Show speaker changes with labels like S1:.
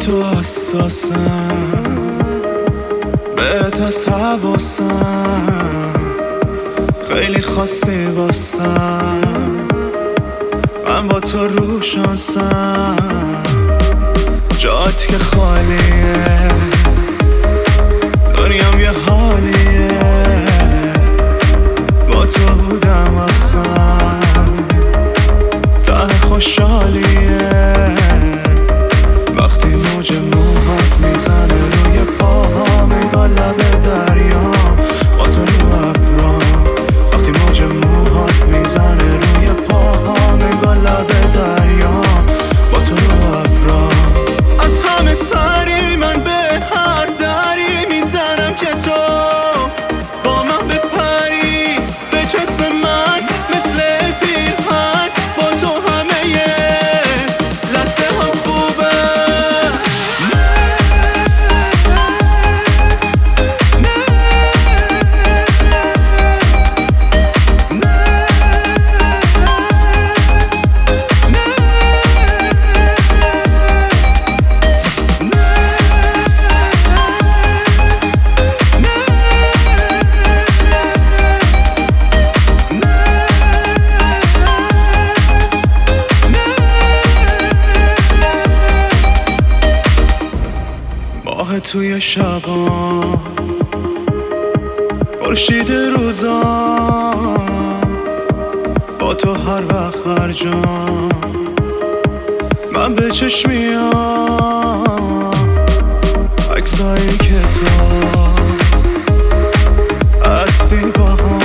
S1: تو حساسم، بهت از حواسم، خیلی خاصی واسم، من با تو رو شانسم، جات که خالیه، دنیام یه حالیه، با تو بودم واسم، ته خوشحالیه، وقتی موج موهات میزنه روی پاهام، انگار لب دریام با تو رو ابرام، وقتی موج موهات میزنه روی پاهام، انگار لب دریام با تو رو ابرام، از همه سری من به هر دری میزنم که تو با من بپری، به چسب من مثل پیرهن، با تو همه لحظه هم خوبه. ماه توی شبان، خورشید روزان، با تو هر وقت هر جا من به چشمیام، عکسایی که تو هستی با هم